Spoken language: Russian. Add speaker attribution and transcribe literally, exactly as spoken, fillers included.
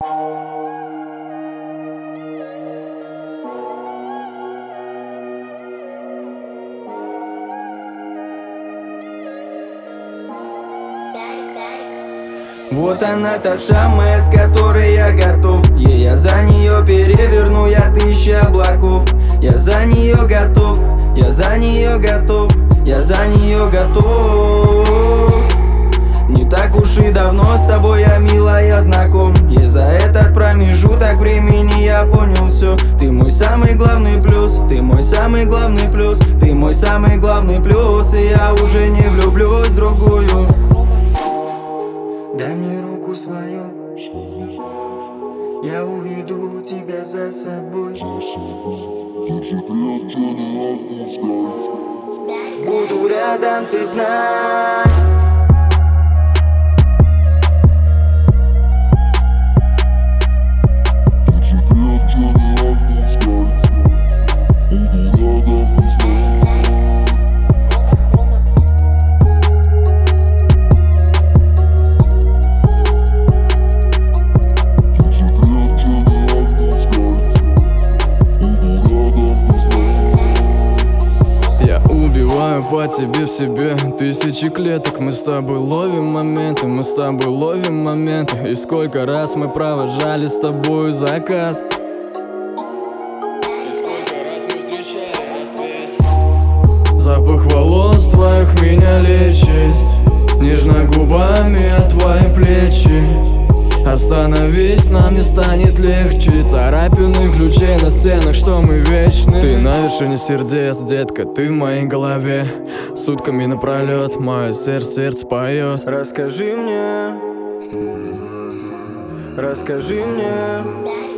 Speaker 1: Вот она, та самая, с которой я готов. Ей я за нее переверну я тысячи облаков. Я за нее готов, я за нее готов, я за нее готов. Не так уж и давно с тобой я, милая, знаком. И за этот промежуток времени я понял все. Ты мой самый главный плюс, ты мой самый главный плюс, ты мой самый главный плюс. И я уже не влюблюсь в другую. Дай мне руку свою, я уведу тебя за собой. Буду рядом, ты знай.
Speaker 2: По тебе в себе тысячи клеток. Мы с тобой ловим моменты, мы с тобой ловим моменты. И сколько раз мы провожали с тобой закат. И сколько раз мы встречали рассвет. Запах волос твоих меня лечит, нежно губами от твои плечи. Остановись, нам не станет легче. Царапины ключей на стенах, что мы вечны. Ты на вершине сердец, детка, ты в моей голове. Сутками напролет мое сердце, сердце поет.
Speaker 1: Расскажи мне, расскажи мне.